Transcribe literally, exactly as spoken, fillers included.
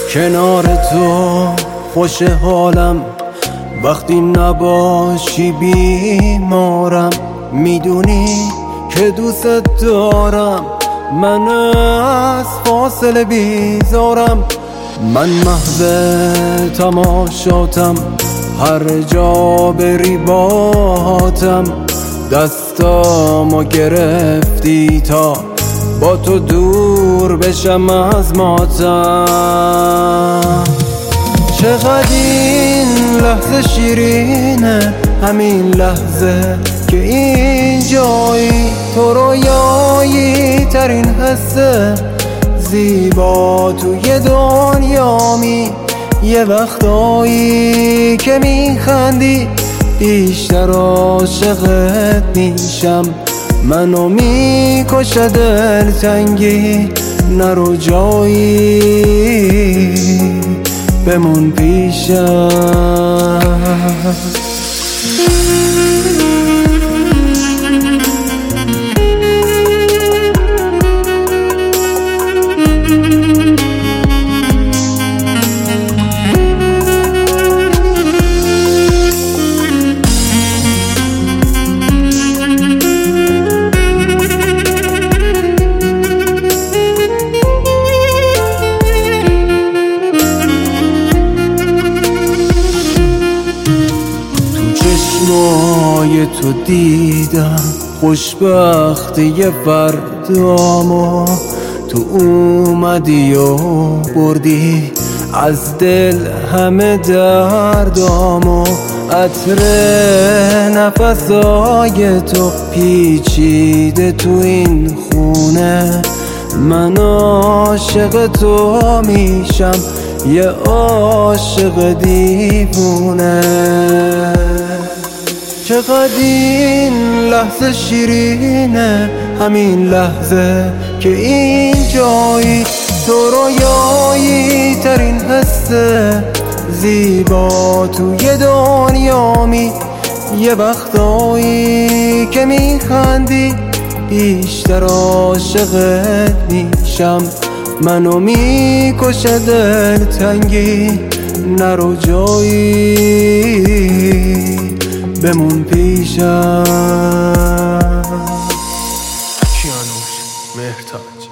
کنار تو خوش حالم، وقتی نباشی بیمارم. میدونی که دوست دارم، من از فاصله بیزارم. من محو تماشاتم، هر جا بری باهاتم. دستامو گرفتی تا با تو دور بشم از ماتم. چقدر این لحظه شیرینه، همین لحظه که اینجایی. تو رویایی ترین حسه، زیبا توی دنیامی. یه وقتایی که میخندی بیشتر عاشقت میشم. منو میکشه دلتنگی، نرو جایی بمون پیشم. چشمای تو دیدم خوشبختی فردامو. تو اومدی و بردی از دل همه دردامو. عطر نفسای تو پیچیده تو این خونه. من عاشق تو میشم، یه عاشق دیوونه. چقدر این لحظه شیرینه، همین لحظه که اینجایی. تو رویایی ترین حسه، زیبا توی دنیامی. یه وقتایی که میخندی بیشتر عاشقت میشم. منو میکشه دلتنگی، نرو جایی بمون پیشم. کیانوش مهرتاج.